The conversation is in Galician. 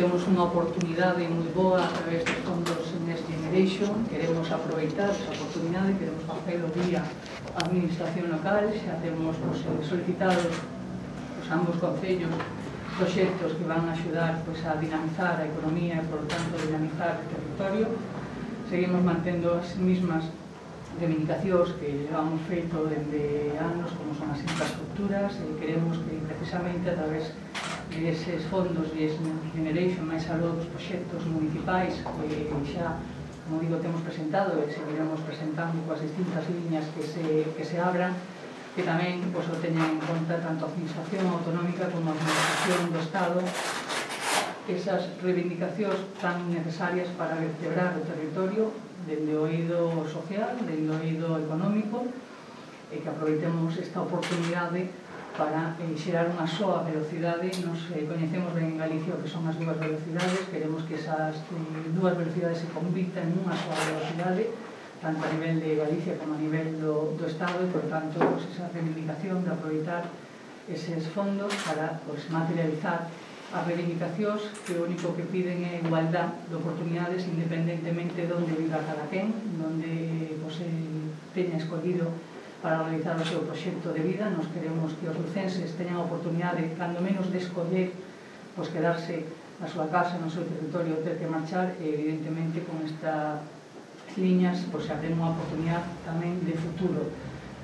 temos unha oportunidade moi boa a través dos fondos Next Generation. Queremos aproveitar esa oportunidade, queremos facelo vía administración local. Xa temos solicitados ambos concellos proxectos que van a axudar a dinamizar a economía e, por lo tanto, dinamizar o territorio. Seguimos mantendo as mesmas reivindicacións que levamos feito dende anos, como son as infraestructuras, e queremos que precisamente a través deses fondos de Next Generation, máis aló dos proxectos municipais que xa, como digo, temos presentado e seguiremos presentando coas distintas liñas que se abran, que tamén o teñan en conta tanto a administración autonómica como a administración do Estado, esas reivindicacións tan necesarias para vertebrar o territorio dende o eido social, dende o eido económico, e que aproveitemos esta oportunidade para xerar unha soa velocidade. Nos coñecemos ben en Galicia o que son as dúas velocidades, queremos que esas dúas velocidades se convirtan en unha soa velocidade, tanto a nivel de Galicia como a nivel do Estado, e, por tanto, esa reivindicación de aproveitar eses fondos para materializar as reivindicacións que o único que piden é igualdad de oportunidades independentemente de onde viva cada quen, onde teña escollido para realizar o seu proxecto de vida. Nos queremos que os lucenses teñan a oportunidade, cando menos, de escoller quedarse na súa casa, no seu territorio, ou ter que marchar, e evidentemente con estas liñas se abren unha oportunidade tamén de futuro